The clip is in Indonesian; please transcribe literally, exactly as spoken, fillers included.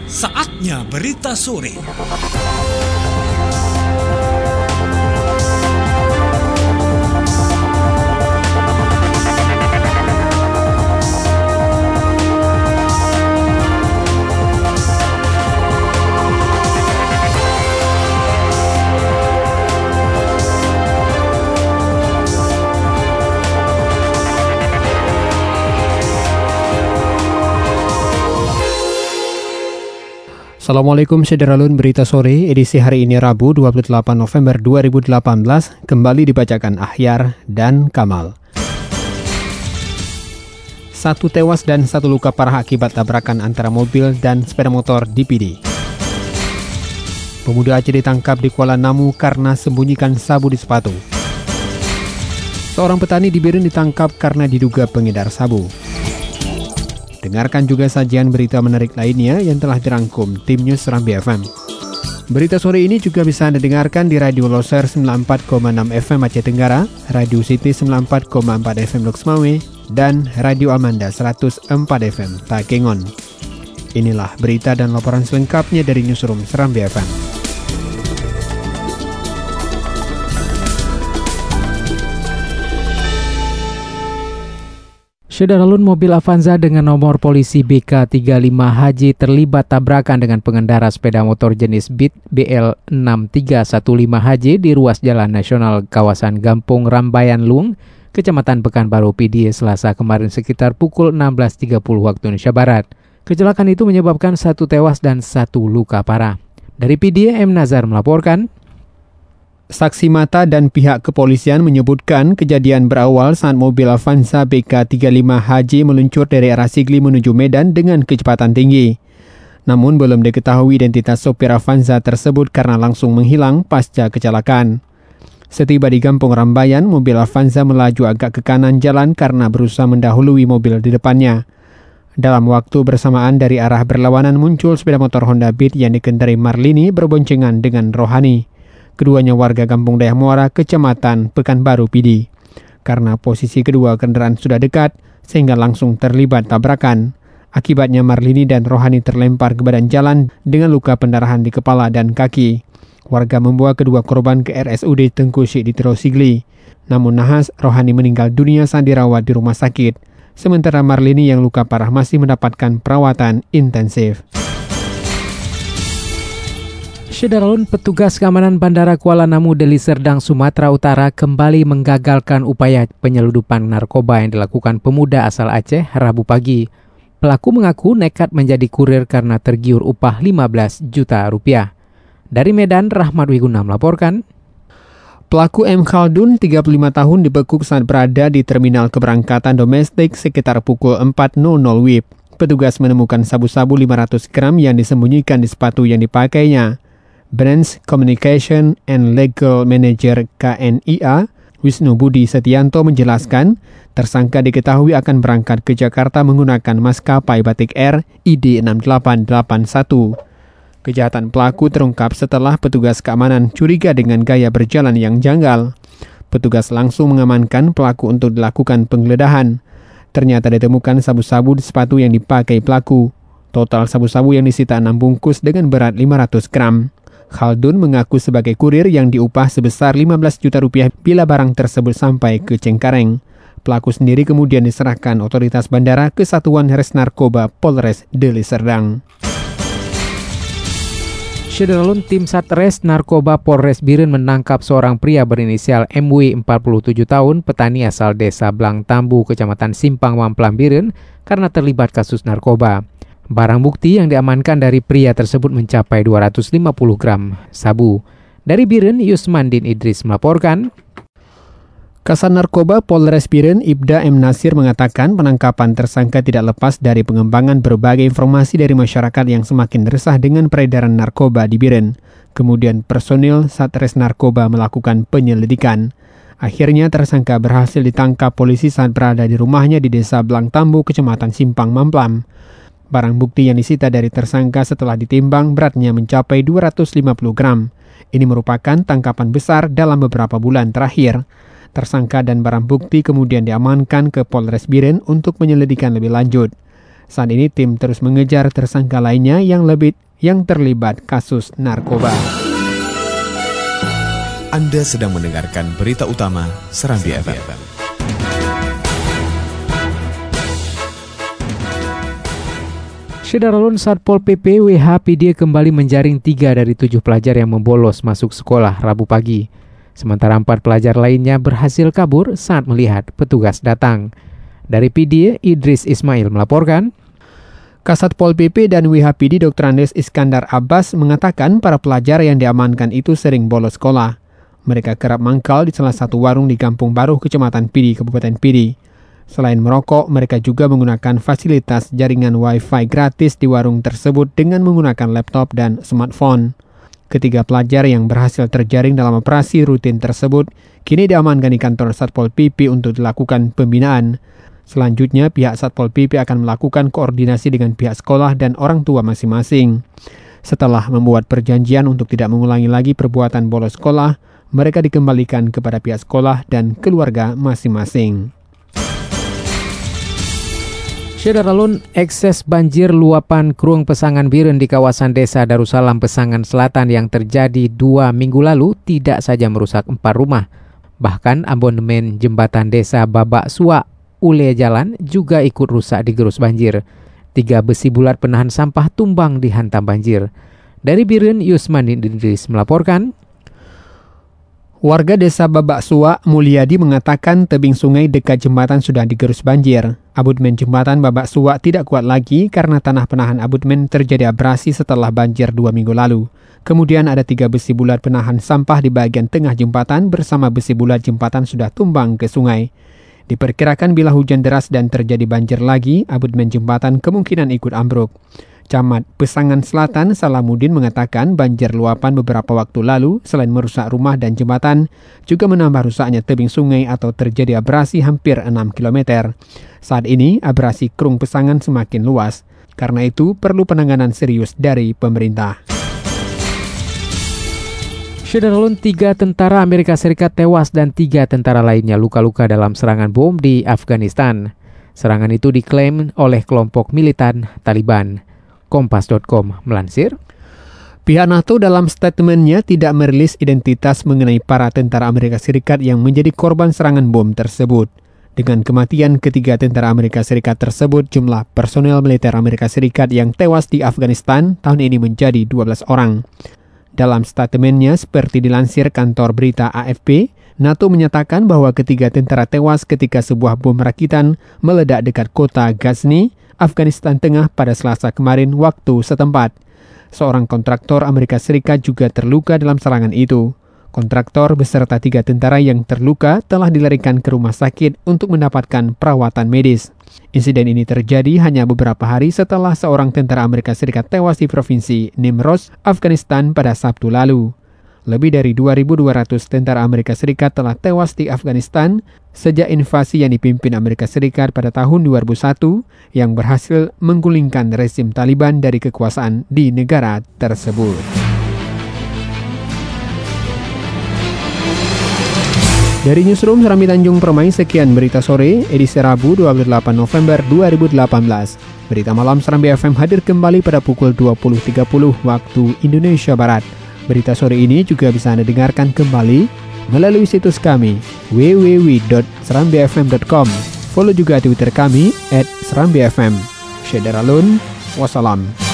Saatnya berita sore. Assalamualaikum Sederalun, berita sore edisi hari ini Rabu dua puluh delapan November dua ribu delapan belas kembali dibacakan Ahyar dan Kamal. Satu tewas dan satu luka parah akibat tabrakan antara mobil dan sepeda motor di Pidi. Pemuda Aceh ditangkap di Kuala Namu karena sembunyikan sabu di sepatu. Seorang petani di Biren ditangkap karena diduga pengedar sabu. Dengarkan juga sajian berita menarik lainnya yang telah dirangkum tim News Serambi F M. Berita sore ini juga bisa Anda dengarkan di Radio Loser sembilan puluh empat koma enam F M Aceh Tenggara, Radio City sembilan puluh empat koma empat F M Loks Mawé, dan Radio Amanda seratus empat F M Takengon. Inilah berita dan laporan selengkapnya dari Newsroom Serambi F M. Sederalun, mobil Avanza dengan nomor polisi B K tiga puluh lima H J terlibat tabrakan dengan pengendara sepeda motor jenis Beat B L enam tiga satu lima H J di ruas Jalan Nasional kawasan Gampung Rambayan Luang, Kecamatan Pekanbaru Pidi, Selasa kemarin sekitar pukul enam belas tiga puluh waktu Indonesia Barat. Kecelakaan itu menyebabkan satu tewas dan satu luka parah. Dari Pidi, M. Nazar melaporkan. Saksi mata dan pihak kepolisian menyebutkan kejadian berawal saat mobil Avanza B K tiga puluh lima H J meluncur dari arah Sigli menuju Medan dengan kecepatan tinggi. Namun belum diketahui identitas sopir Avanza tersebut karena langsung menghilang pasca kecelakaan. Setiba di Kampung Rambayan, mobil Avanza melaju agak ke kanan jalan karena berusaha mendahului mobil di depannya. Dalam waktu bersamaan dari arah berlawanan muncul sepeda motor Honda Beat yang dikendarai Marlini berboncengan dengan Rohani. Keduanya warga Kampung Dayah Muara, Kecamatan Pekanbaru Pidi. Karena posisi kedua kendaraan sudah dekat, sehingga langsung terlibat tabrakan. Akibatnya Marlini dan Rohani terlempar ke badan jalan dengan luka pendarahan di kepala dan kaki. Warga membawa kedua korban ke R S U D Tengku Syekh di Sigli. Namun nahas, Rohani meninggal dunia saat dirawat di rumah sakit. Sementara Marlini yang luka parah masih mendapatkan perawatan intensif. Sederalun, petugas keamanan Bandara Kuala Namu, Deli Serdang, Sumatera Utara kembali menggagalkan upaya penyeludupan narkoba yang dilakukan pemuda asal Aceh Rabu pagi. Pelaku mengaku nekat menjadi kurir karena tergiur upah lima belas juta rupiah. Dari Medan, Rahmat Wiguna melaporkan. Pelaku M. Khaldun, tiga puluh lima tahun, dibekuk saat berada di terminal keberangkatan domestik sekitar pukul empat W I B. Petugas menemukan sabu-sabu lima ratus gram yang disembunyikan di sepatu yang dipakainya. Branch Communication and Legal Manager K N I A, Wisnu Budi Setianto menjelaskan, tersangka diketahui akan berangkat ke Jakarta menggunakan maskapai Batik Air I D enam delapan delapan satu. Kejahatan pelaku terungkap setelah petugas keamanan curiga dengan gaya berjalan yang janggal. Petugas langsung mengamankan pelaku untuk dilakukan penggeledahan. Ternyata ditemukan sabu-sabu di sepatu yang dipakai pelaku. Total sabu-sabu yang disita enam bungkus dengan berat lima ratus gram. Khaldun mengaku sebagai kurir yang diupah sebesar lima belas juta rupiah bila barang tersebut sampai ke Cengkareng. Pelaku sendiri kemudian diserahkan otoritas bandara ke Satuan Res Narkoba Polres Deli Serdang. Sederalun, tim Satres Narkoba Polres Biren menangkap seorang pria berinisial M W, empat puluh tujuh tahun, petani asal Desa Blang Tambu, Kecamatan Simpang Mamplang Biren, karena terlibat kasus narkoba. Barang bukti yang diamankan dari pria tersebut mencapai dua ratus lima puluh gram sabu. Dari Biren, Yusmandin Idris melaporkan. Kasat Narkoba Polres Biren, Ibda M. Nasir mengatakan penangkapan tersangka tidak lepas dari pengembangan berbagai informasi dari masyarakat yang semakin resah dengan peredaran narkoba di Biren. Kemudian personil Satres Narkoba melakukan penyelidikan. Akhirnya tersangka berhasil ditangkap polisi saat berada di rumahnya di Desa Blang Tambu, Kecamatan Simpang Mamplam. Barang bukti yang disita dari tersangka setelah ditimbang beratnya mencapai dua ratus lima puluh gram. Ini merupakan tangkapan besar dalam beberapa bulan terakhir. Tersangka dan barang bukti kemudian diamankan ke Polres Biren untuk penyelidikan lebih lanjut. Saat ini tim terus mengejar tersangka lainnya yang lebih yang terlibat kasus narkoba. Anda sedang mendengarkan berita utama Serambi F M. Syederalun Satpol P P W H P D kembali menjaring tiga dari tujuh pelajar yang membolos masuk sekolah Rabu pagi. Sementara empat pelajar lainnya berhasil kabur saat melihat petugas datang. Dari P D, Idris Ismail melaporkan. Kasatpol P P dan W H P D Doktor Andes Iskandar Abbas mengatakan para pelajar yang diamankan itu sering bolos sekolah. Mereka kerap mangkal di salah satu warung di Kampung Baru, Kecamatan Pidi, Kabupaten Pidi. Selain merokok, mereka juga menggunakan fasilitas jaringan Wi-Fi gratis di warung tersebut dengan menggunakan laptop dan smartphone. Ketiga pelajar yang berhasil terjaring dalam operasi rutin tersebut kini diamankan di kantor Satpol P P untuk dilakukan pembinaan. Selanjutnya, pihak Satpol P P akan melakukan koordinasi dengan pihak sekolah dan orang tua masing-masing. Setelah membuat perjanjian untuk tidak mengulangi lagi perbuatan bolos sekolah, mereka dikembalikan kepada pihak sekolah dan keluarga masing-masing. Syederalun, ekses banjir luapan Krueng Pesangan Biren di kawasan Desa Darussalam Pesangan Selatan yang terjadi dua minggu lalu tidak saja merusak empat rumah. Bahkan abonemen jembatan Desa Babak Suak Ule Jalan juga ikut rusak digerus banjir. Tiga besi bulat penahan sampah tumbang dihantam banjir. Dari Biren, Yusman Idris melaporkan. Warga Desa Babak Suak Mulyadi mengatakan tebing sungai dekat jembatan sudah digerus banjir. Abutmen jembatan Babak Suak tidak kuat lagi karena tanah penahan abutmen terjadi abrasi setelah banjir dua minggu lalu. Kemudian ada tiga besi bulat penahan sampah di bagian tengah jembatan bersama besi bulat jembatan sudah tumbang ke sungai. Diperkirakan bila hujan deras dan terjadi banjir lagi, abutmen jembatan kemungkinan ikut ambruk. Camat Pesangan Selatan Salamuddin mengatakan banjir luapan beberapa waktu lalu selain merusak rumah dan jembatan, juga menambah rusaknya tebing sungai atau terjadi abrasi hampir enam kilometer. Saat ini abrasi Krueng Pesangan semakin luas. Karena itu perlu penanganan serius dari pemerintah. Syederalun, tiga tentara Amerika Serikat tewas dan tiga tentara lainnya luka-luka dalam serangan bom di Afghanistan. Serangan itu diklaim oleh kelompok militan Taliban. Kompas titik com melansir. Pihak NATO dalam statementnya tidak merilis identitas mengenai para tentara Amerika Serikat yang menjadi korban serangan bom tersebut. Dengan kematian ketiga tentara Amerika Serikat tersebut, jumlah personel militer Amerika Serikat yang tewas di Afghanistan tahun ini menjadi dua belas orang. Dalam statementnya, seperti dilansir kantor berita A F P, NATO menyatakan bahwa ketiga tentara tewas ketika sebuah bom rakitan meledak dekat kota Ghazni, Afghanistan Tengah pada Selasa kemarin waktu setempat. Seorang kontraktor Amerika Serikat juga terluka dalam serangan itu. Kontraktor beserta tiga tentara yang terluka telah dilarikan ke rumah sakit untuk mendapatkan perawatan medis. Insiden ini terjadi hanya beberapa hari setelah seorang tentara Amerika Serikat tewas di provinsi Nimroz, Afghanistan pada Sabtu lalu. Lebih dari dua ribu dua ratus tentara Amerika Serikat telah tewas di Afghanistan sejak invasi yang dipimpin Amerika Serikat pada tahun dua ribu satu yang berhasil menggulingkan rezim Taliban dari kekuasaan di negara tersebut. Dari Newsroom Serambi Tanjung Permai, sekian berita sore, edisi Rabu dua puluh delapan November dua ribu delapan belas. Berita malam Serambi F M hadir kembali pada pukul dua puluh tiga puluh waktu Indonesia Barat. Berita sore ini juga bisa Anda dengarkan kembali melalui situs kami w w w dot serambi f m dot com. Follow juga Twitter kami at serambi f m. Syederalun, wassalam.